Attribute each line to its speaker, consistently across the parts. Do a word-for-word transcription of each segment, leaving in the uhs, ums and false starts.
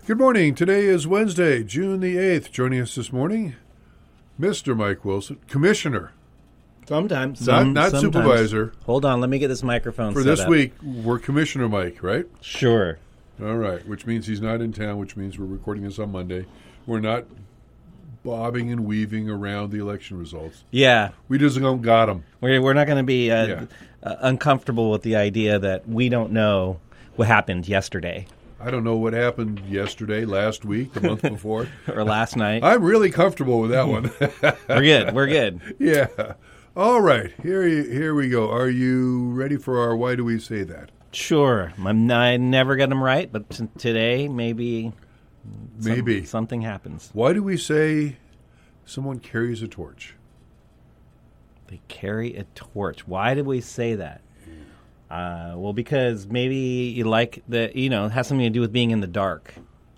Speaker 1: Good morning. Today is Wednesday, June the eighth. Joining us this morning, Mister Mike Wilson, Commissioner.
Speaker 2: Sometimes.
Speaker 1: Not,
Speaker 2: Some,
Speaker 1: not
Speaker 2: sometimes.
Speaker 1: supervisor.
Speaker 2: Hold on, let me get this microphone
Speaker 1: For
Speaker 2: set
Speaker 1: this
Speaker 2: up.
Speaker 1: week, we're Commissioner Mike, right?
Speaker 2: Sure.
Speaker 1: All right, which means he's not in town, which means we're recording this on Monday. We're not bobbing and weaving around the election results.
Speaker 2: Yeah.
Speaker 1: We just don't got them.
Speaker 2: We're, we're not going to be uh,
Speaker 1: Yeah.
Speaker 2: uh, uncomfortable with the idea that we don't know what happened yesterday.
Speaker 1: I don't know what happened yesterday, last week, the month before.
Speaker 2: Or last night.
Speaker 1: I'm really comfortable with that one.
Speaker 2: We're good. We're good.
Speaker 1: Yeah. All right. Here, you, here we go. Are you ready for our Why Do We Say That?
Speaker 2: Sure. I'm, I never get them right, but t- today maybe,
Speaker 1: Maybe.
Speaker 2: some, something happens.
Speaker 1: Why do we say someone carries a torch?
Speaker 2: They carry a torch. Why did we say that? Uh, well, because maybe you like the, you know, it has something to do with being in the dark.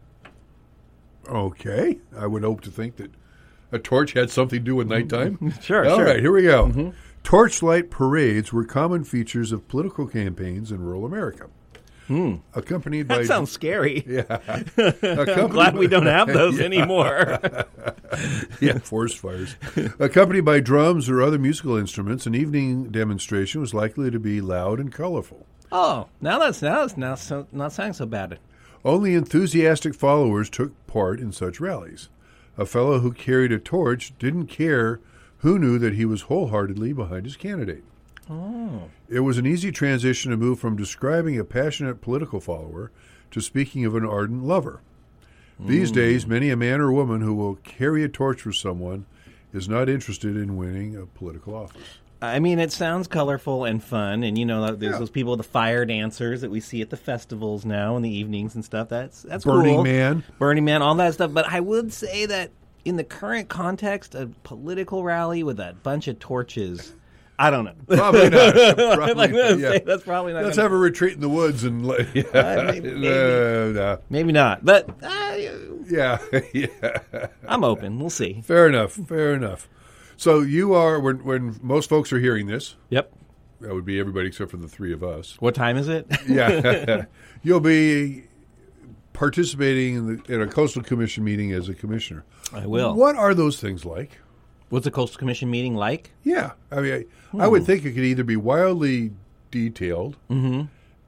Speaker 1: Okay. I would hope to think that a torch had something to do with nighttime.
Speaker 2: Sure,
Speaker 1: All
Speaker 2: sure.
Speaker 1: right, here we go.
Speaker 2: Mm-hmm.
Speaker 1: Torchlight parades were common features of political campaigns in rural America.
Speaker 2: Hmm.
Speaker 1: Accompanied by
Speaker 2: That sounds scary.
Speaker 1: Yeah.
Speaker 2: I'm glad we don't have those
Speaker 1: Yeah.
Speaker 2: anymore.
Speaker 1: Yeah, forest fires. Accompanied by drums or other musical instruments, an evening demonstration was likely to be loud and colorful.
Speaker 2: Oh, now that's now that's now so, not sounding so bad.
Speaker 1: Only enthusiastic followers took part in such rallies. A fellow who carried a torch didn't care who knew that he was wholeheartedly behind his candidate.
Speaker 2: Oh.
Speaker 1: It was an easy transition to move from describing a passionate political follower to speaking of an ardent lover. These
Speaker 2: Mm.
Speaker 1: days, many a man or woman who will carry a torch for someone is not interested in winning a political office.
Speaker 2: I mean, it sounds colorful and fun, and you know, there's
Speaker 1: Yeah.
Speaker 2: those people, the fire dancers that we see at the festivals now in the evenings and stuff. That's that's
Speaker 1: Burning
Speaker 2: cool.
Speaker 1: Man.
Speaker 2: Burning Man, all that stuff. But I would say that in the current context, a political rally with a bunch of torches, I don't know.
Speaker 1: Probably not. Probably
Speaker 2: Like,
Speaker 1: not, yeah.
Speaker 2: say that's probably not.
Speaker 1: Let's
Speaker 2: gonna-
Speaker 1: have a retreat in the woods and let, yeah.
Speaker 2: Uh, maybe- maybe.
Speaker 1: No, no.
Speaker 2: Maybe not, but uh,
Speaker 1: Yeah, yeah.
Speaker 2: I'm open. We'll see.
Speaker 1: Fair enough. Fair enough. So you are when when most folks are hearing this,
Speaker 2: Yep.
Speaker 1: that would be everybody except for the three of us.
Speaker 2: What time is it?
Speaker 1: Yeah, you'll be participating in, the, in a coastal commission meeting as a commissioner.
Speaker 2: I will.
Speaker 1: What are those things like?
Speaker 2: What's a coastal commission meeting like?
Speaker 1: Yeah, I mean, I, I would think it could either be wildly detailed
Speaker 2: Mm-hmm.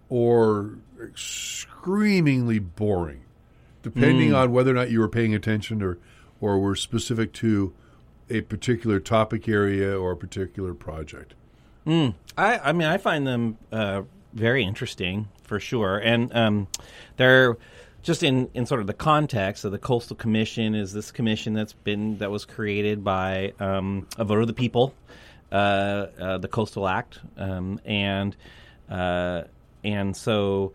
Speaker 1: or screamingly boring, depending
Speaker 2: Mm.
Speaker 1: on whether or not you were paying attention or or were specific to a particular topic area or a particular project.
Speaker 2: Mm. I, I mean, I find them uh, very interesting for sure, and um, they're just in, in sort of the context of the Coastal Commission is this commission that's been that was created by um, a vote of the people, uh, uh, the Coastal Act, um, and uh, and so.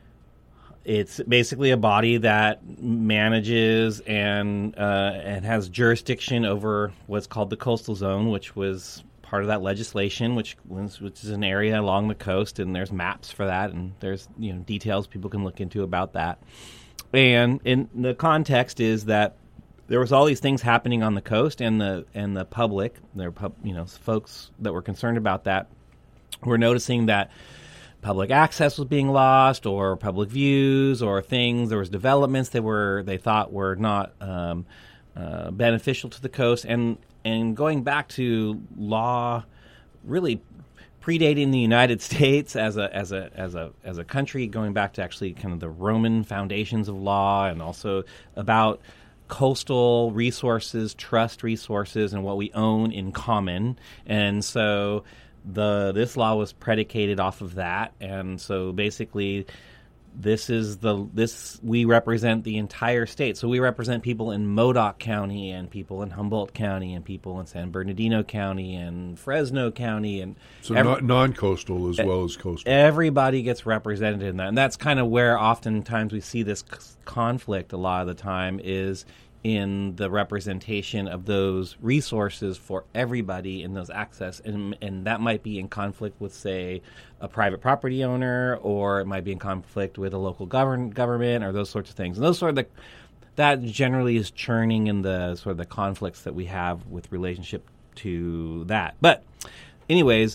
Speaker 2: It's basically a body that manages and uh, and has jurisdiction over what's called the coastal zone, which was part of that legislation, which was, which is an area along the coast, and there's maps for that, and there's you know details people can look into about that. And in the context is that there was all these things happening on the coast, and the and the public, there were you know folks that were concerned about that, were noticing that public access was being lost, or public views, or things. There was developments that were they thought were not um, uh, beneficial to the coast, and and going back to law, really predating the United States as a as a as a as a country, going back to actually kind of the Roman foundations of law, and also about coastal resources, trust resources, and what we own in common, and so. The this law was predicated off of that, and so basically, this is the this we represent the entire state. So we represent people in Modoc County, and people in Humboldt County, and people in San Bernardino County, and Fresno County, and
Speaker 1: So
Speaker 2: every-
Speaker 1: not non-coastal as well as coastal.
Speaker 2: everybody gets represented in that, and that's kind of where oftentimes we see this c- conflict. A lot of the time is in the representation of those resources for everybody in those access, and and that might be in conflict with, say, a private property owner, or it might be in conflict with a local govern government, or those sorts of things. And those sort of the that generally is churning in the sort of the conflicts that we have with relationship to that. But anyways,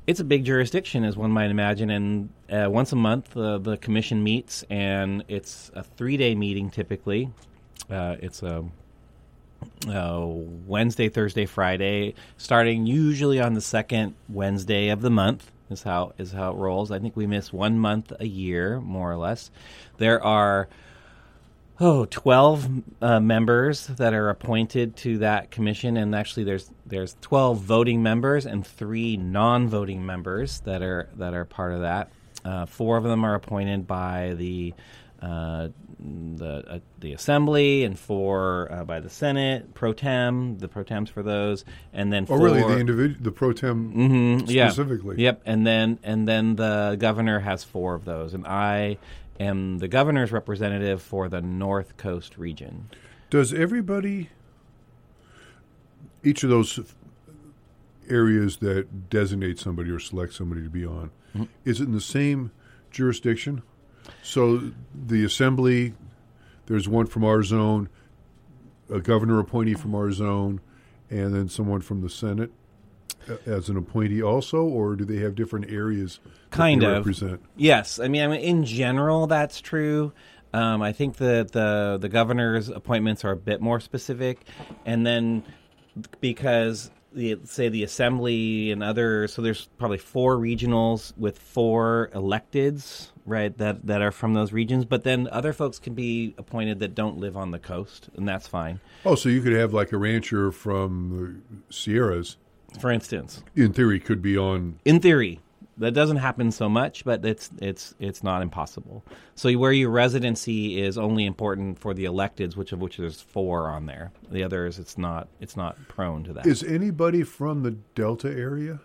Speaker 2: It's a big jurisdiction, as one might imagine, and uh, once a month uh, the commission meets, and it's a three-day meeting typically. Uh, it's a uh, Wednesday, Thursday, Friday, starting usually on the second Wednesday of the month is how is how it rolls. I think we miss one month a year, more or less. There are Oh, twelve uh, members that are appointed to that commission, and actually there's there's twelve voting members and three non-voting members that are that are part of that. Uh, four of them are appointed by the uh, the uh, the Assembly, and four uh, by the Senate pro tem. The pro tems for those, and then
Speaker 1: oh,
Speaker 2: four,
Speaker 1: really the individual, the pro tem
Speaker 2: mm-hmm,
Speaker 1: specifically.
Speaker 2: Yeah. Yep, and then and then the governor has four of those, and I am the governor's representative for the North Coast region.
Speaker 1: Does everybody, each of those areas that designate somebody or select somebody to be on, mm-hmm. is it in the same jurisdiction? So the Assembly, there's one from our zone, a governor appointee from our zone, and then someone from the Senate as an appointee also, or do they have different areas
Speaker 2: kind
Speaker 1: that they
Speaker 2: of
Speaker 1: represent?
Speaker 2: Yes, I mean, I mean, in general, that's true. Um, I think that the the governor's appointments are a bit more specific, and then because the say the Assembly and others, so there's probably four regionals with four electeds, right? That that are from those regions, but then other folks can be appointed that don't live on the coast, and that's fine.
Speaker 1: Oh, so you could have like a rancher from the Sierras,
Speaker 2: for instance.
Speaker 1: In theory, could be on.
Speaker 2: In theory. That doesn't happen so much, but it's it's it's not impossible. So where your residency is only important for the electeds, which of which there's four on there. The others, it's not it's not prone to that.
Speaker 1: Is anybody from the Delta area?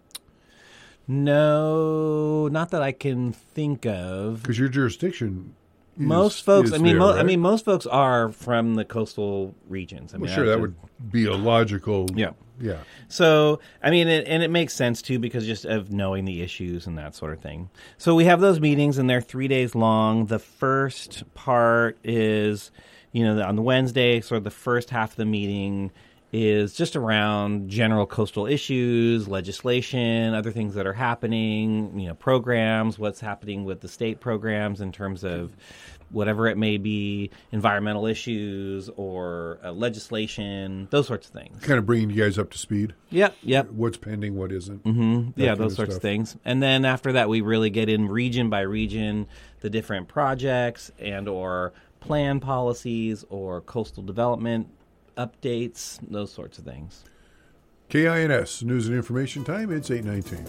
Speaker 2: No, not that I can think of.
Speaker 1: Because your jurisdiction. Is,
Speaker 2: most folks,
Speaker 1: is
Speaker 2: I mean,
Speaker 1: there,
Speaker 2: mo-
Speaker 1: right?
Speaker 2: I mean, most folks are from the coastal regions. I mean,
Speaker 1: well, sure, that
Speaker 2: just,
Speaker 1: would be a logical.
Speaker 2: Yeah.
Speaker 1: Yeah.
Speaker 2: So, I mean, it, and it makes sense, too, because just of knowing the issues and that sort of thing. So we have those meetings, and they're three days long. The first part is, you know, on the Wednesday, sort of the first half of the meeting is just around general coastal issues, legislation, other things that are happening, you know, programs, what's happening with the state programs in terms of whatever it may be, environmental issues or uh, legislation, those sorts of things.
Speaker 1: Kind of bringing you guys up to speed.
Speaker 2: Yep, yep.
Speaker 1: What's pending, what isn't.
Speaker 2: Mm-hmm. Yeah, those
Speaker 1: of
Speaker 2: sorts
Speaker 1: stuff.
Speaker 2: of things. And then after that, we really get in region by region, the different projects and or plan policies or coastal development updates, those sorts of things.
Speaker 1: K I N S, News and Information Time, it's eight nineteen.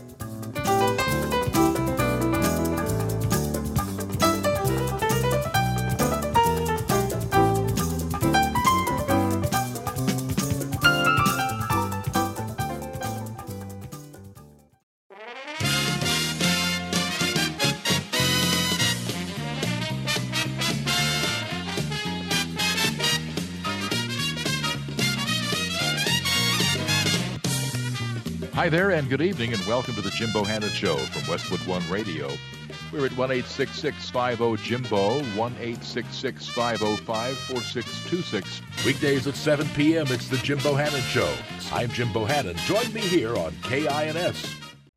Speaker 3: Hi there, and good evening, and welcome to the Jim Bohannon Show from Westwood One Radio. We're at one eight six six, five oh, Jimbo, one eight six six, five oh five, four six two six. Weekdays at seven p.m., it's the Jim Bohannon Show. I'm Jim Bohannon. Join me here on K I N S.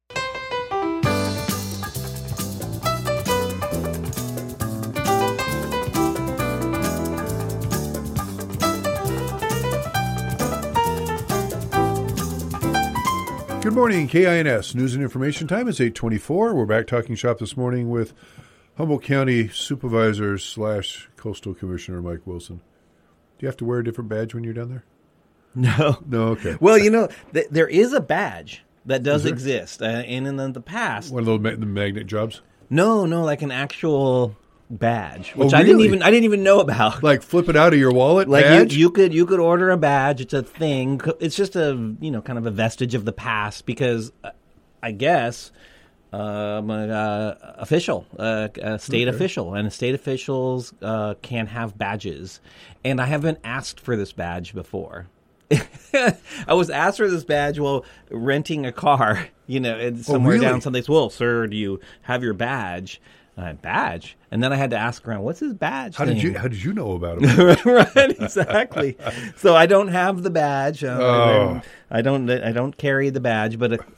Speaker 1: Good morning, K I N S, News and Information Time. It's eight twenty-four. We're back talking shop this morning with Humboldt County Supervisor slash Coastal Commissioner Mike Wilson. Do you have to wear a different badge when you're down there?
Speaker 2: No.
Speaker 1: No, okay.
Speaker 2: Well, you know, th- there is a badge that does
Speaker 1: Is there?
Speaker 2: exist. Uh, and in the, the past.
Speaker 1: One of those ma- the magnet jobs?
Speaker 2: No, no, like an actual badge,
Speaker 1: Oh,
Speaker 2: which I didn't
Speaker 1: really?
Speaker 2: even I didn't even know about.
Speaker 1: Like flip it out of your wallet
Speaker 2: Like
Speaker 1: badge?
Speaker 2: you, you could you could order a badge. It's a thing. It's just a you know kind of a vestige of the past because uh, I guess um, a, uh, official, uh, a state
Speaker 1: Okay.
Speaker 2: official, and state officials uh, can have badges. And I haven't asked for this badge before. I was asked for this badge while renting a car, you know, and somewhere
Speaker 1: really?
Speaker 2: down someplace. Well, sir, do you have your badge? And I, badge, and then I had to ask around, what's his badge?
Speaker 1: How
Speaker 2: thing?
Speaker 1: did you How did you know about it?
Speaker 2: Right, exactly. So I don't have the badge. Uh,
Speaker 1: Oh.
Speaker 2: I don't. I don't carry the badge, but uh,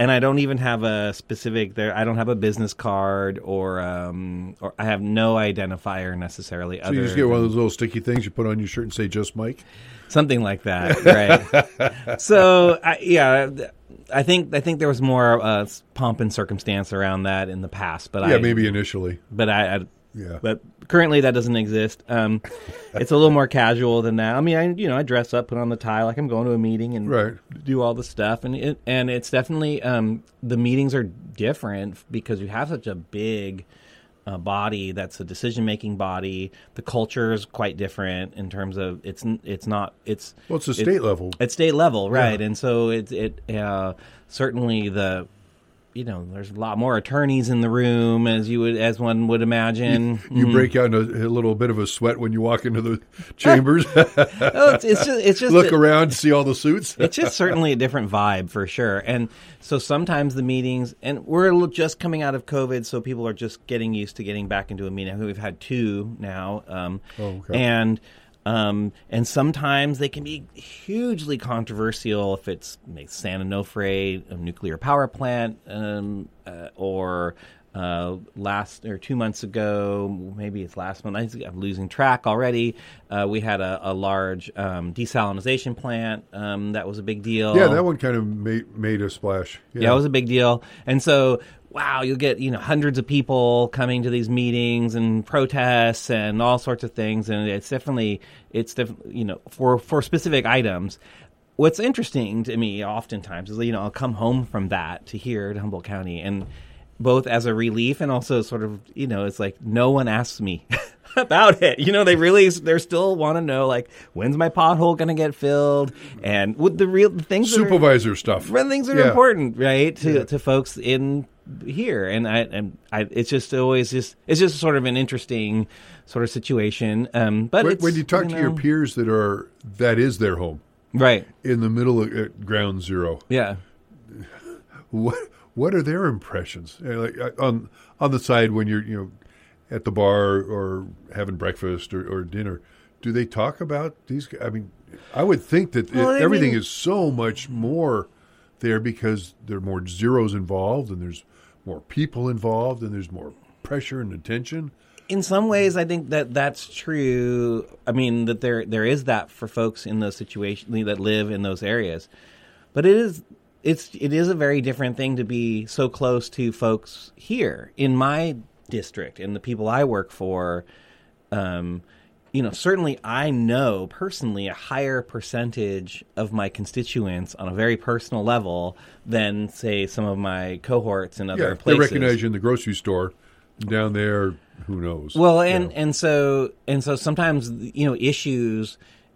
Speaker 2: and I don't even have a specific there. I don't have a business card or um, or I have no identifier necessarily.
Speaker 1: So
Speaker 2: other
Speaker 1: you just get one of
Speaker 2: than
Speaker 1: those little sticky things you put on your shirt and say "Just Mike."
Speaker 2: something like that, right? So I, yeah, I think I think there was more uh, pomp and circumstance around that in the past, but
Speaker 1: Yeah,
Speaker 2: I,
Speaker 1: maybe initially.
Speaker 2: but I, I
Speaker 1: Yeah.
Speaker 2: but currently that doesn't exist. Um, it's a little more casual than that. I mean, I you know I dress up, put on the tie like I'm going to a meeting and
Speaker 1: Right.
Speaker 2: do all the stuff, and it, and it's definitely um, the meetings are different because you have such a big uh, body that's a decision making body. The culture is quite different in terms of it's n- it's not it's
Speaker 1: Well, it's a
Speaker 2: it-
Speaker 1: state level.
Speaker 2: At state level, right?
Speaker 1: Yeah.
Speaker 2: And so it's it uh, certainly the. You know, there's a lot more attorneys in the room, as you would, as one would imagine.
Speaker 1: You
Speaker 2: Mhm.
Speaker 1: break out in a, a little bit of a sweat when you walk into the chambers.
Speaker 2: Oh, it's, it's just, it's just,
Speaker 1: Look
Speaker 2: a-
Speaker 1: around, see all the suits.
Speaker 2: it's just certainly a different vibe for sure. And so sometimes the meetings, and we're just coming out of COVID, so people are just getting used to getting back into a meeting. I think we've had two now, um,
Speaker 1: Oh, okay.
Speaker 2: and um, and sometimes they can be hugely controversial if it's San Onofre, a nuclear power plant, um, uh, or uh, last or two months ago, maybe it's last month. I think I'm losing track already. Uh, we had a, a large um, desalinization plant um, that was a big deal.
Speaker 1: Yeah, that one kind of made, made a splash.
Speaker 2: Yeah, it was a big deal. And so, wow, you'll get, you know, hundreds of people coming to these meetings and protests and all sorts of things. And it's definitely, it's definitely, you know, for, for specific items. What's interesting to me oftentimes is, you know, I'll come home from that to here to Humboldt County, and both as a relief and also sort of, you know, it's like no one asks me about it. You know, they really, they still want to know, like, when's my pothole going to get filled? And with the real the things that are-
Speaker 1: Supervisor stuff.
Speaker 2: Well, things that
Speaker 1: Yeah.
Speaker 2: are important, right, to
Speaker 1: Yeah.
Speaker 2: to folks in here, and I and I, it's just always just it's just sort of an interesting sort of situation. Um, but
Speaker 1: When,
Speaker 2: it's,
Speaker 1: when you talk to your
Speaker 2: know,
Speaker 1: peers that are, that is their home,
Speaker 2: right,
Speaker 1: in the middle of uh, ground zero,
Speaker 2: yeah,
Speaker 1: what what are their impressions? Uh, Like uh, on on the side when you're you know at the bar or having breakfast or, or dinner, do they talk about these? g- I mean, I would think that
Speaker 2: Well,
Speaker 1: it,
Speaker 2: I
Speaker 1: everything
Speaker 2: mean-
Speaker 1: is so much more there because there are more zeros involved and there's more people involved and there's more pressure and attention.
Speaker 2: in some ways, I think that that's true. I mean, that there there is that for folks in those situations that live in those areas, but it is it's it is a very different thing to be so close to folks here in my district and the people I work for. Um, you know, certainly I know personally a higher percentage of my constituents on a very personal level than, say, some of my cohorts in other
Speaker 1: Yeah,
Speaker 2: places.
Speaker 1: they recognize you in the grocery store. Down there, who knows?
Speaker 2: Well, and,
Speaker 1: Yeah.
Speaker 2: and so and so sometimes, you know, issues,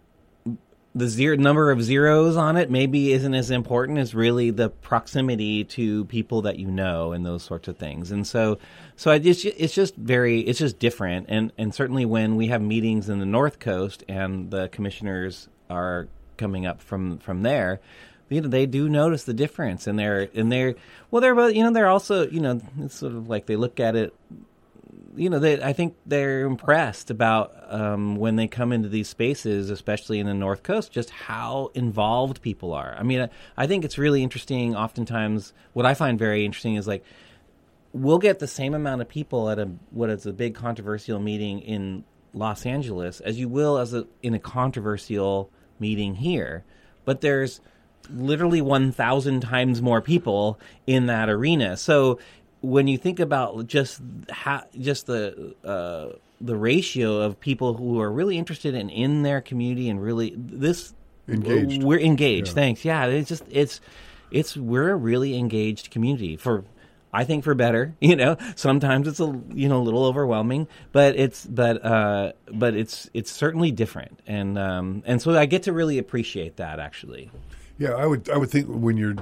Speaker 2: the zero number of zeros on it maybe isn't as important as really the proximity to people that you know and those sorts of things. And so so I just it's just very it's just different. And and certainly when we have meetings in the North Coast and the commissioners are coming up from from there, you know, they do notice the difference, and they're and they're well, they're both, you know, they're also, you know, it's sort of like they look at it. You know, they, I think they're impressed about um, when they come into these spaces, especially in the North Coast, just how involved people are. I mean, I, I think it's really interesting. Oftentimes, what I find very interesting is like we'll get the same amount of people at a what is a big controversial meeting in Los Angeles as you will as a in a controversial meeting here, but there's literally one thousand times more people in that arena. So when you think about just how, just the uh, the ratio of people who are really interested in in their community and really this
Speaker 1: Engaged.
Speaker 2: we're engaged.
Speaker 1: Yeah.
Speaker 2: Thanks. Yeah, it's just it's it's we're a really engaged community for. I think for better, you know. Sometimes it's a you know a little overwhelming, but it's but uh, but it's it's certainly different, and um, and so I get to really appreciate that actually.
Speaker 1: Yeah, I would. I would think when you're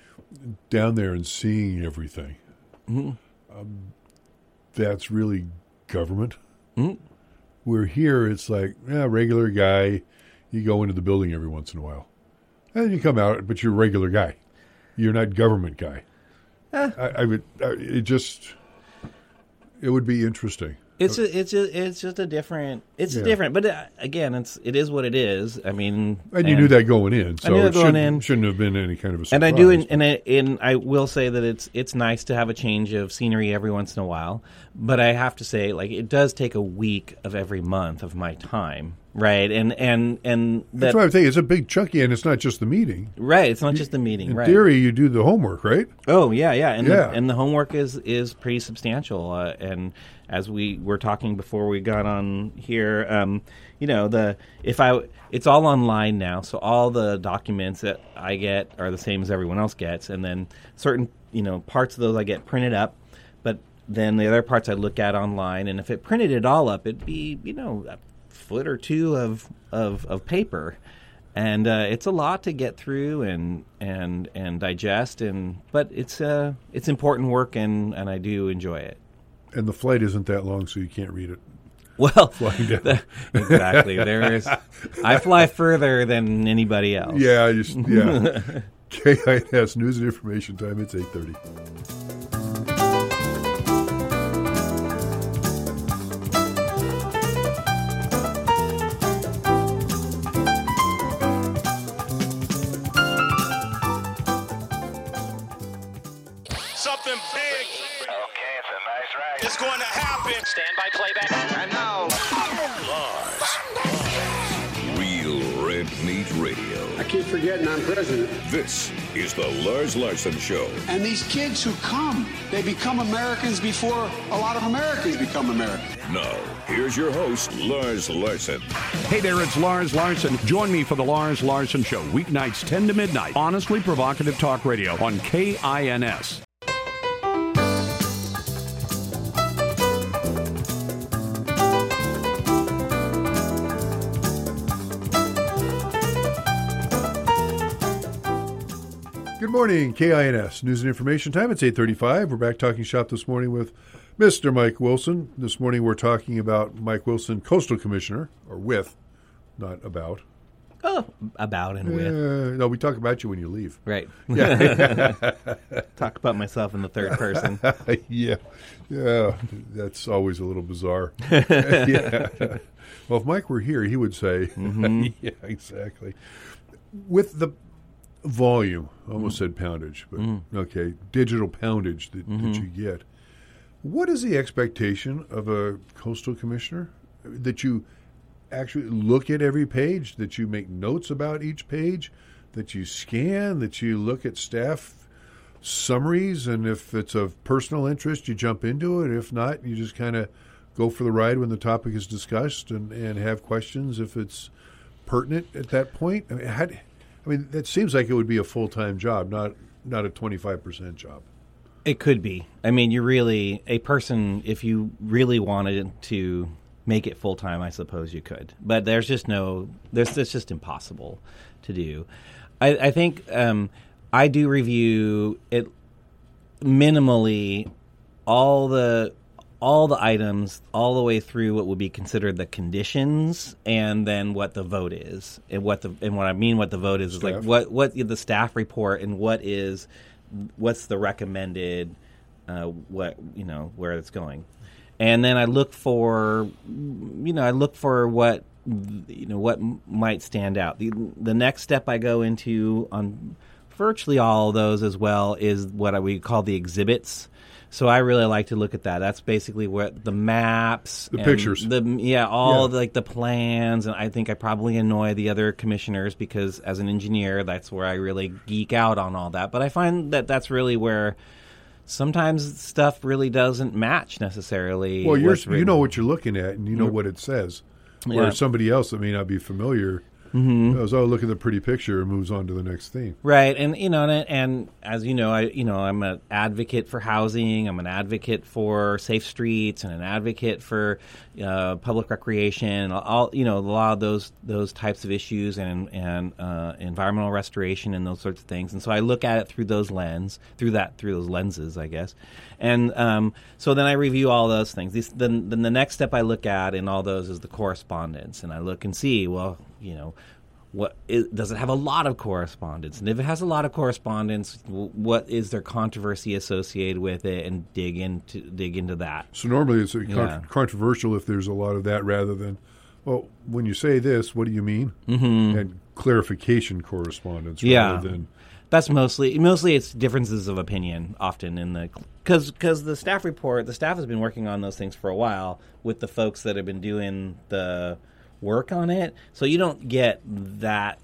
Speaker 1: down there and seeing everything,
Speaker 2: Mm-hmm.
Speaker 1: um, that's really government.
Speaker 2: Mm-hmm.
Speaker 1: Where here, it's like, yeah, regular guy. You go into the building every once in a while, and you come out, but you're a regular guy. You're not government guy.
Speaker 2: Eh.
Speaker 1: I, I would. I, it just. It would be interesting.
Speaker 2: It's a, it's a, it's just a different. It's
Speaker 1: Yeah.
Speaker 2: different, but uh, again, it's it is what it is. I mean,
Speaker 1: And you knew that going in, so
Speaker 2: knew that
Speaker 1: it
Speaker 2: going
Speaker 1: shouldn't,
Speaker 2: in.
Speaker 1: shouldn't have been any kind of a surprise.
Speaker 2: And I do, and, and, I, and I will say that it's it's nice to have a change of scenery every once in a while. But I have to say, like, it does take a week of every month of my time, right? And and and that,
Speaker 1: That's why I'm saying it's a big chunky, and it's not just the meeting.
Speaker 2: right. It's not just the meeting,
Speaker 1: In
Speaker 2: right?
Speaker 1: theory, you do the homework, right?
Speaker 2: Oh yeah, yeah, and
Speaker 1: Yeah.
Speaker 2: The, and the homework is is pretty substantial. Uh, and as we were talking before we got on here, um, you know, the if I it's all online now, so all the documents that I get are the same as everyone else gets, and then certain you know parts of those I get printed up, but then the other parts I look at online, and if it printed it all up, it'd be you know a foot or two of of, of paper. And uh, it's a lot to get through and and and digest, and but it's uh it's important work, and, and I do enjoy it.
Speaker 1: And the flight isn't that long, so you can't read it.
Speaker 2: Well,
Speaker 1: Flying down.
Speaker 2: the- exactly. There is. I fly further than anybody else.
Speaker 1: Yeah, I just yeah. K I N S News and Information Time. It's eight thirty.
Speaker 4: Something big
Speaker 5: Okay, it's a nice ride.
Speaker 4: is going to happen.
Speaker 5: Stand by playback. And now,
Speaker 6: Real Red Meat Radio.
Speaker 7: I keep forgetting I'm president.
Speaker 6: This is the Lars Larson Show.
Speaker 7: And these kids who come, they become Americans before a lot of Americans become Americans.
Speaker 6: Now, here's your host, Lars Larson.
Speaker 8: Hey there, it's Lars Larson. Join me for the Lars Larson Show, weeknights ten to midnight. Honestly provocative talk radio on K I N S.
Speaker 1: Good morning, K I N S News and Information Time. It's eight thirty-five. We're back talking shop this morning with Mister Mike Wilson. This morning we're talking about Mike Wilson, Coastal Commissioner, or with, not about.
Speaker 2: Oh, about and with.
Speaker 1: Uh, no, we talk about you when you leave.
Speaker 2: Right. Talk about myself in the third person.
Speaker 1: yeah, yeah, that's always a little bizarre. yeah. Well, if Mike were here, he would say,
Speaker 2: Mm-hmm.
Speaker 1: yeah, exactly. With the volume, I almost said poundage, but
Speaker 2: Mm-hmm.
Speaker 1: okay, digital poundage that,
Speaker 2: Mm-hmm.
Speaker 1: that you get. What is the expectation of a coastal commissioner? That you actually look at every page, that you make notes about each page, that you scan, that you look at staff summaries, and if it's of personal interest, you jump into it. If not, you just kind of go for the ride when the topic is discussed and, and have questions if it's pertinent at that point. I mean, how, I mean, that seems like it would be a full-time job, not not a twenty-five percent job.
Speaker 2: It could be. I mean, you really, a person, if you really wanted to make it full time, I suppose you could. But there's just no, there's it's just impossible to do. I, I think um, I do review it minimally all the all the items all the way through what would be considered the conditions, and then what the vote is, and what the and what I mean what the vote is is like
Speaker 1: Staff.
Speaker 2: what what the staff report and what is what's the recommended uh, what you know where it's going. And then I look for, you know, I look for what, you know, what m- might stand out. The, the next step I go into on virtually all of those as well is what I, we call the exhibits. So I really like to look at that. That's basically what the maps,
Speaker 1: The
Speaker 2: and
Speaker 1: pictures.
Speaker 2: the yeah, all
Speaker 1: Yeah.
Speaker 2: The, like the plans, and I think I probably annoy the other commissioners because as an engineer, that's where I really geek out on all that. But I find that that's really where sometimes stuff really doesn't match necessarily.
Speaker 1: Well, you're,
Speaker 2: what's
Speaker 1: you
Speaker 2: written.
Speaker 1: know what you're looking at, and you know what it says.
Speaker 2: Yeah.
Speaker 1: Where somebody else that may not be familiar goes, "Oh, look at the pretty picture," and moves on to the next thing.
Speaker 2: Right, and you know, and, and as you know, I you know, I'm an advocate for housing. I'm an advocate for safe streets, and an advocate for uh, public recreation. All you know, a lot of those those types of issues, and and uh, environmental restoration, and those sorts of things. And so I look at it through those lens, through that through those lenses, I guess. And um, so then I review all those things. These, then, then the next step I look at in all those is the correspondence, and I look and see, well, you know. what is, does it have a lot of correspondence? And if it has a lot of correspondence, w- what is there controversy associated with it, and dig into dig into that.
Speaker 1: So normally it's a con-
Speaker 2: Yeah.
Speaker 1: controversial if there's a lot of that rather than, well, when you say this, what do you mean?
Speaker 2: Mm-hmm.
Speaker 1: And clarification correspondence rather
Speaker 2: Yeah.
Speaker 1: than...
Speaker 2: That's mostly mostly it's differences of opinion often in the because because the staff report the staff has been working on those things for a while with the folks that have been doing the work on it, so you don't get that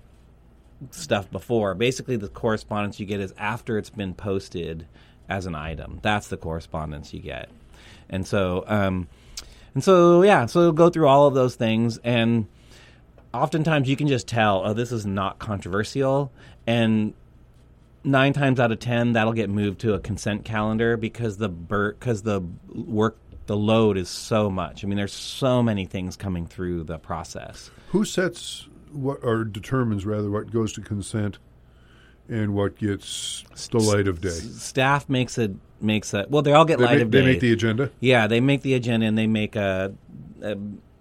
Speaker 2: stuff before. Basically, the correspondence you get is after it's been posted as an item. That's the correspondence you get, and so um, and so yeah, so go through all of those things, and oftentimes you can just tell, oh, this is not controversial, and nine times out of ten, that'll get moved to a consent calendar because the because the work, the load is so much. I mean, there's so many things coming through the process.
Speaker 1: Who sets what or determines rather what goes to consent and what gets the light of day?
Speaker 2: S- staff makes a makes a well, they all get
Speaker 1: They
Speaker 2: light
Speaker 1: make,
Speaker 2: of day.
Speaker 1: they make the agenda?
Speaker 2: Yeah, they make the agenda and they make a. a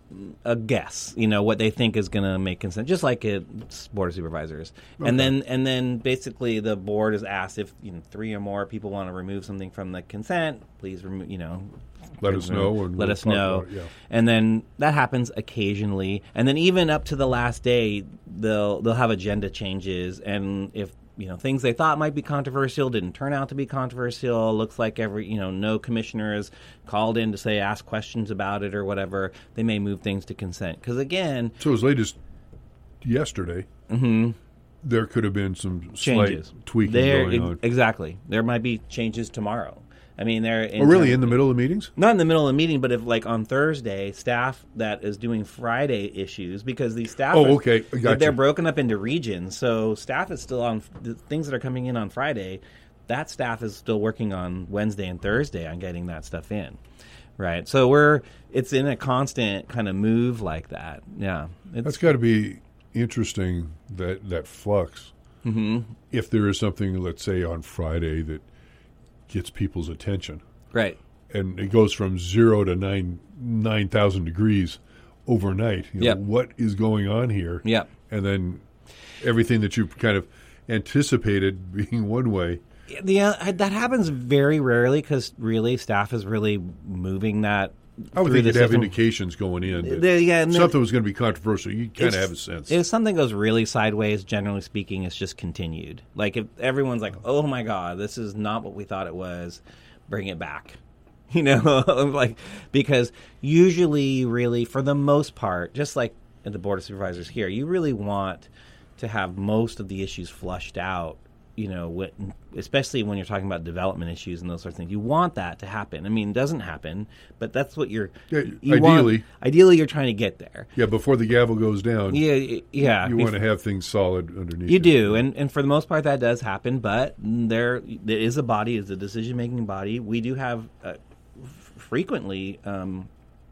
Speaker 2: a guess, you know, what they think is going to make consent, just like it board of supervisors.
Speaker 1: Okay.
Speaker 2: And then and then basically the board is asked if, you know, three or more people want to remove something from the consent, please remove, you know,
Speaker 1: Let us know and
Speaker 2: let
Speaker 1: we'll
Speaker 2: us
Speaker 1: talk
Speaker 2: know.
Speaker 1: about it, yeah.
Speaker 2: And then that happens occasionally. And then even up to the last day, they'll they'll have agenda changes, and if you know, things they thought might be controversial didn't turn out to be controversial. Looks like every, you know, no commissioner is called in to say, ask questions about it or whatever. They may move things to consent. Because again...
Speaker 1: So as late as yesterday,
Speaker 2: mm-hmm.
Speaker 1: there could have been some
Speaker 2: changes.
Speaker 1: slight tweaking
Speaker 2: there,
Speaker 1: going on.
Speaker 2: Exactly. There might be changes tomorrow. I mean, they're...
Speaker 1: Oh, really? In the middle of meetings?
Speaker 2: Not in the middle of the meeting, but if, like, on Thursday, staff that is doing Friday issues, because these staff...
Speaker 1: Oh,
Speaker 2: are-
Speaker 1: okay. I got
Speaker 2: They're
Speaker 1: you.
Speaker 2: broken up into regions, so staff is still on... The things that are coming in on Friday, that staff is still working on Wednesday and Thursday on getting that stuff in. Right? So we're... It's in a constant kind of move like that. Yeah. It's,
Speaker 1: That's got to be interesting, that, that flux.
Speaker 2: Mm-hmm.
Speaker 1: If there is something, let's say, on Friday that gets people's attention.
Speaker 2: Right.
Speaker 1: And it goes from zero to nine nine thousand degrees overnight. You know,
Speaker 2: Yep.
Speaker 1: what is going on here?
Speaker 2: Yep.
Speaker 1: And then everything that you've kind of anticipated being one way.
Speaker 2: The, uh, that happens very rarely because really staff is really moving that.
Speaker 1: I would
Speaker 2: through
Speaker 1: think
Speaker 2: the
Speaker 1: you'd have
Speaker 2: system.
Speaker 1: indications going in that
Speaker 2: The- yeah, and
Speaker 1: something
Speaker 2: then-
Speaker 1: was going to be controversial. You kind of
Speaker 2: If-
Speaker 1: have a sense.
Speaker 2: If something goes really sideways, generally speaking, it's just continued. Like if everyone's like, "Oh my God, this is not what we thought it was," bring it back. You know, like because usually, really, for the most part, just like at the board of supervisors here, you really want to have most of the issues flushed out. You know, when, especially when you're talking about development issues and those sorts of things, you want that to happen. I mean, it doesn't happen, but that's what you're.
Speaker 1: Yeah,
Speaker 2: you
Speaker 1: ideally.
Speaker 2: want, ideally, you're trying to get there.
Speaker 1: Yeah, before the gavel goes down.
Speaker 2: Yeah, y- yeah.
Speaker 1: You
Speaker 2: bef-
Speaker 1: want to have things solid underneath.
Speaker 2: You
Speaker 1: it.
Speaker 2: do, and and for the most part, that does happen. But there, there is a body, is a decision making body. We do have uh, f- frequently. Um,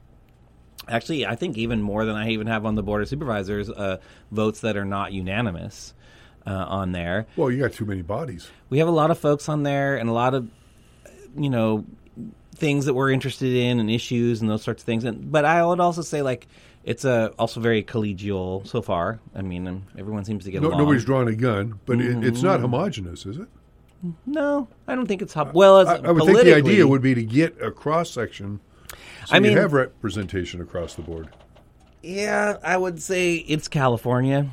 Speaker 2: Actually, I think even more than I even have on the board of supervisors, uh, votes that are not unanimous uh, on there.
Speaker 1: Well, you got too many bodies.
Speaker 2: We have a lot of folks on there and a lot of, you know, things that we're interested in and issues and those sorts of things. And but I would also say, like, it's uh, also very collegial so far. I mean, um, everyone seems to get
Speaker 1: No,
Speaker 2: along.
Speaker 1: nobody's drawing a gun, but it, it's not
Speaker 2: Mhm.
Speaker 1: homogenous, is it?
Speaker 2: No, I don't think it's hop- well. As
Speaker 1: I, I would think the
Speaker 2: politically-
Speaker 1: idea would be to get a cross section. So
Speaker 2: I
Speaker 1: you
Speaker 2: mean-
Speaker 1: have representation across the board.
Speaker 2: Yeah, I would say it's California.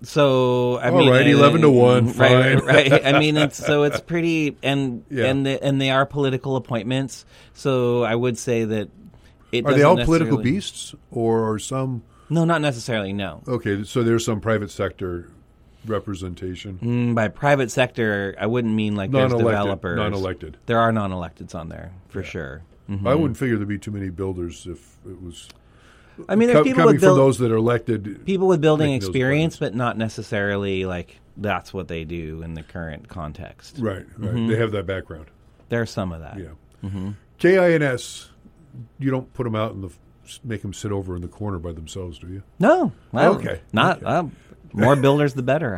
Speaker 2: So I
Speaker 1: All
Speaker 2: mean,
Speaker 1: right,
Speaker 2: uh,
Speaker 1: eleven to one,
Speaker 2: right,
Speaker 1: fine.
Speaker 2: right. I mean, it's so it's pretty, and
Speaker 1: Yeah.
Speaker 2: and the, and they are political appointments. So I would say that it
Speaker 1: Are they
Speaker 2: doesn't
Speaker 1: all political
Speaker 2: necessarily-
Speaker 1: beasts, or are some?
Speaker 2: No, not necessarily. No.
Speaker 1: Okay, so there's some private sector representation.
Speaker 2: Mm, by private sector, I wouldn't mean like there's
Speaker 1: Non-elected,
Speaker 2: developers.
Speaker 1: non-elected.
Speaker 2: There are non-electeds on there for sure. Mhm.
Speaker 1: I wouldn't figure there'd be too many builders if it was.
Speaker 2: I mean, there's
Speaker 1: co-
Speaker 2: people
Speaker 1: coming
Speaker 2: with build-
Speaker 1: from those that are elected.
Speaker 2: people with building
Speaker 1: making those
Speaker 2: experience, but not necessarily like that's what they do in the current context.
Speaker 1: Right, right.
Speaker 2: Mhm.
Speaker 1: They have that background.
Speaker 2: There's some of that.
Speaker 1: Yeah.
Speaker 2: Mm-hmm.
Speaker 1: K I N S, you don't put them out in the, make them sit over in the corner by themselves, do you?
Speaker 2: No. Well,
Speaker 1: Okay.
Speaker 2: Not
Speaker 1: Okay.
Speaker 2: uh, more builders, the better.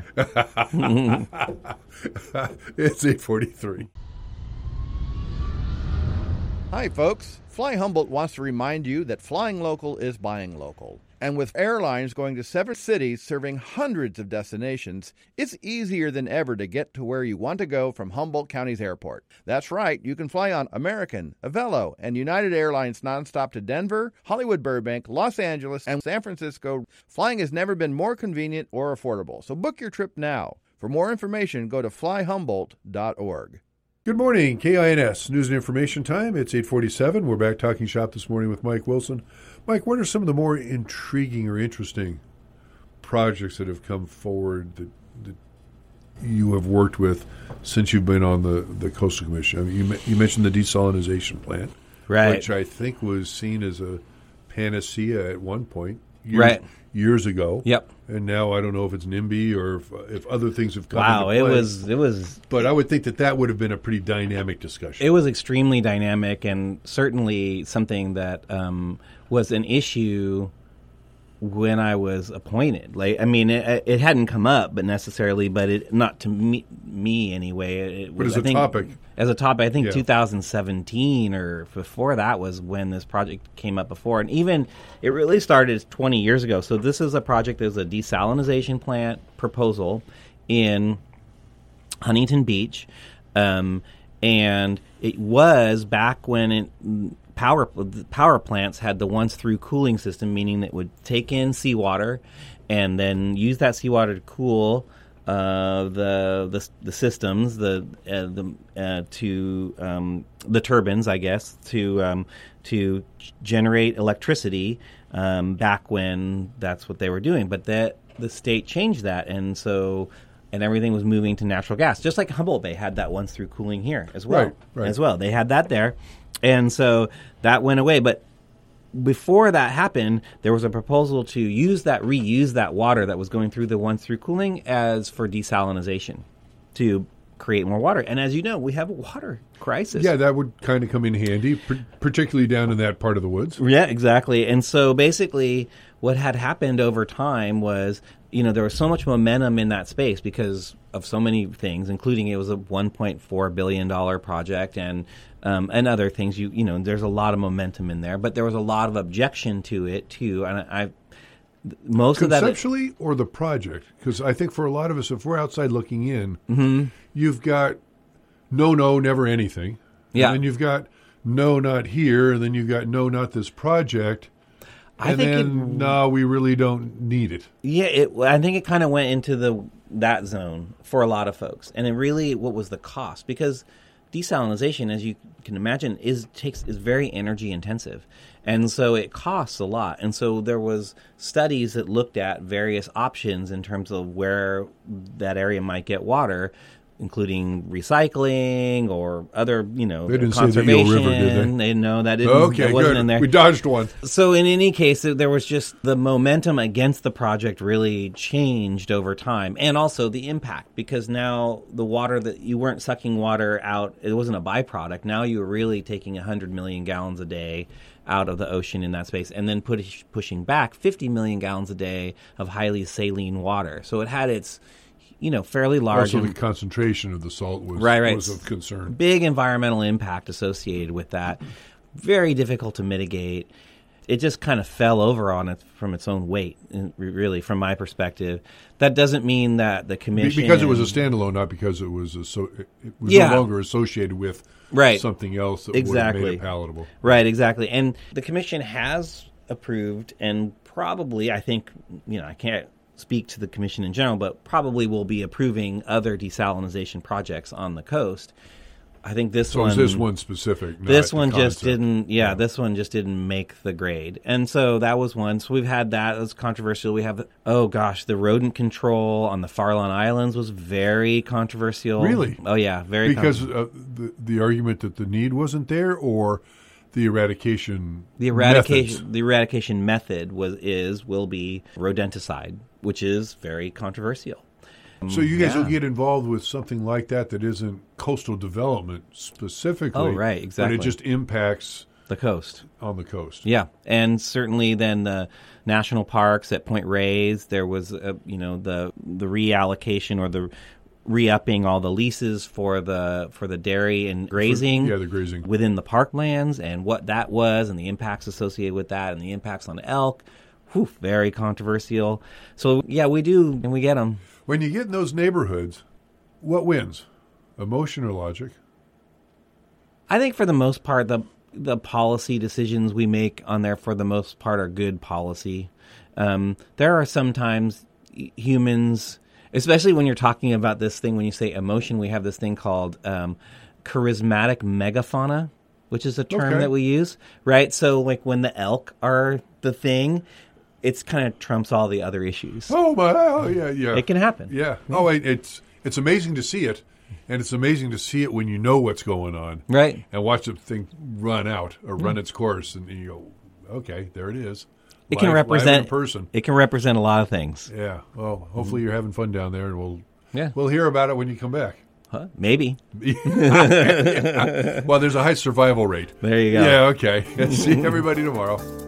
Speaker 1: It's eight forty-three.
Speaker 9: Hi, folks. Fly Humboldt wants to remind you that flying local is buying local. And with airlines going to seven cities serving hundreds of destinations, it's easier than ever to get to where you want to go from Humboldt County's airport. That's right, you can fly on American, Avelo, and United Airlines nonstop to Denver, Hollywood Burbank, Los Angeles, and San Francisco. Flying has never been more convenient or affordable, so book your trip now. For more information, go to fly humboldt dot org.
Speaker 1: Good morning, K I N S News and Information Time. It's eight forty-seven. We're back talking shop this morning with Mike Wilson. Mike, what are some of the more intriguing or interesting projects that have come forward that, that you have worked with since you've been on the, the Coastal Commission? I mean, you, you mentioned the desalinization plant,
Speaker 2: right,
Speaker 1: which I think was seen as a panacea at one point, years,
Speaker 2: right,
Speaker 1: years ago.
Speaker 2: Yep.
Speaker 1: And now I don't know if it's NIMBY or if, if other things have come
Speaker 2: wow,
Speaker 1: into play.
Speaker 2: it was it was.
Speaker 1: But I would think that that would have been a pretty dynamic discussion.
Speaker 2: It was extremely dynamic and certainly something that um, was an issue when I was appointed. Like, I mean, it, it hadn't come up, but necessarily, but it not to me, me anyway. It
Speaker 1: but
Speaker 2: was,
Speaker 1: as a
Speaker 2: I think,
Speaker 1: topic,
Speaker 2: as a topic, I think
Speaker 1: yeah.
Speaker 2: two thousand seventeen or before that was when this project came up before, and even it really started twenty years ago. So this is a project. There's a desalinization plant proposal in Huntington Beach, um, and it was back when it. Power power plants had the once-through cooling system, meaning that it would take in seawater and then use that seawater to cool uh, the, the the systems, the uh, the uh, to um, the turbines, I guess, to um, to generate electricity. Um, back when that's what they were doing, but that the state changed that, and so. And everything was moving to natural gas, just like Humboldt Bay had that once-through cooling here as well.
Speaker 1: Right, right.
Speaker 2: As well, they had that there, and so that went away. But before that happened, there was a proposal to use that, reuse that water that was going through the once-through cooling as for desalinization to create more water. And as you know, we have a water crisis.
Speaker 1: Yeah, that would kind of come in handy, particularly down in that part of the woods.
Speaker 2: Yeah, exactly. And so basically what had happened over time was, you know, there was so much momentum in that space because of so many things, including it was a one point four billion dollars project and um, and other things. You you know, there's a lot of momentum in there, but there was a lot of objection to it too. And I, I most of that
Speaker 1: conceptually or the project, because I think for a lot of us, if we're outside looking in,
Speaker 2: mm-hmm.
Speaker 1: you've got no, no, never anything.
Speaker 2: Yeah,
Speaker 1: and then you've got no, not here, and then you've got no, not this project.
Speaker 2: I
Speaker 1: and
Speaker 2: think
Speaker 1: then,
Speaker 2: it,
Speaker 1: no, we really don't need it.
Speaker 2: Yeah, it, I think it kind of went into the that zone for a lot of folks. And then really, what was the cost? Because desalinization, as you can imagine, is takes is very energy intensive. And so it costs a lot. And so there was studies that looked at various options in terms of where that area might get water, including recycling or other, you know,
Speaker 1: they didn't
Speaker 2: conservation.
Speaker 1: Say the Eel River, did they?
Speaker 2: They know that didn't.
Speaker 1: Okay,
Speaker 2: that wasn't
Speaker 1: good.
Speaker 2: in there.
Speaker 1: We dodged one.
Speaker 2: So in any case, there was just the momentum against the project really changed over time, and also the impact, because now the water that you weren't sucking water out, it wasn't a byproduct. Now you were really taking one hundred million gallons a day out of the ocean in that space, and then push, pushing back fifty million gallons a day of highly saline water. So it had its, you know, fairly large.
Speaker 1: Also, the concentration of the salt was,
Speaker 2: right, right.
Speaker 1: was of concern.
Speaker 2: Big environmental impact associated with that. Very difficult to mitigate. It just kind of fell over on it from its own weight, really, from my perspective. That doesn't mean that the commission...
Speaker 1: Because it was a standalone, not because it was, asso- it was
Speaker 2: yeah.
Speaker 1: no longer associated with
Speaker 2: right.
Speaker 1: something else that
Speaker 2: exactly.
Speaker 1: would have made it palatable.
Speaker 2: Right, exactly. And the commission has approved, and probably, I think, you know, I can't speak to the commission in general, but probably will be approving other desalinization projects on the coast. I think this
Speaker 1: so
Speaker 2: one...
Speaker 1: So is this one specific?
Speaker 2: This one
Speaker 1: just
Speaker 2: just didn't... Yeah, yeah, this one just didn't make the grade. And so that was one. So we've had that. It was controversial. We have, oh gosh, the rodent control on the Farallon Islands was very controversial.
Speaker 1: Really?
Speaker 2: Oh yeah, very
Speaker 1: Because uh, the, the argument that the need wasn't there, or the eradication
Speaker 2: The eradication
Speaker 1: methods?
Speaker 2: the eradication method was is will be rodenticide, which is very controversial.
Speaker 1: So you guys
Speaker 2: yeah.
Speaker 1: will get involved with something like that that isn't coastal development specifically.
Speaker 2: Oh, right, exactly.
Speaker 1: But it just impacts
Speaker 2: the coast.
Speaker 1: On the coast.
Speaker 2: Yeah, and certainly then the national parks at Point Reyes, there was a, you know the the reallocation or the re-upping all the leases for the for the dairy and grazing.
Speaker 1: Yeah, the grazing.
Speaker 2: Within the parklands and what that was and the impacts associated with that and the impacts on elk. Whew, very controversial. So, yeah, we do, and we get them.
Speaker 1: When you get in those neighborhoods, what wins? Emotion or logic?
Speaker 2: I think for the most part, the the policy decisions we make on there for the most part are good policy. Um, there are sometimes humans, especially when you're talking about this thing, when you say emotion, we have this thing called um, charismatic megafauna, which is a term
Speaker 1: Okay.
Speaker 2: that we use, right? So like when the elk are the thing, it's kind of trumps all the other issues.
Speaker 1: Oh, my, oh, yeah, yeah.
Speaker 2: It can happen.
Speaker 1: Yeah. Oh, it, it's it's amazing to see it, and it's amazing to see it when you know what's going on.
Speaker 2: Right.
Speaker 1: And watch the thing run out or run its course, and you go, okay, there it is.
Speaker 2: It can
Speaker 1: Live- live
Speaker 2: represent
Speaker 1: in person.
Speaker 2: It can represent a lot of things.
Speaker 1: Yeah. Well, hopefully you're having fun down there, and we'll
Speaker 2: Yeah.
Speaker 1: we'll hear about it when you come back.
Speaker 2: Huh? Maybe.
Speaker 1: Yeah. Well, there's a high survival rate.
Speaker 2: There you go.
Speaker 1: Yeah. Okay. See everybody tomorrow.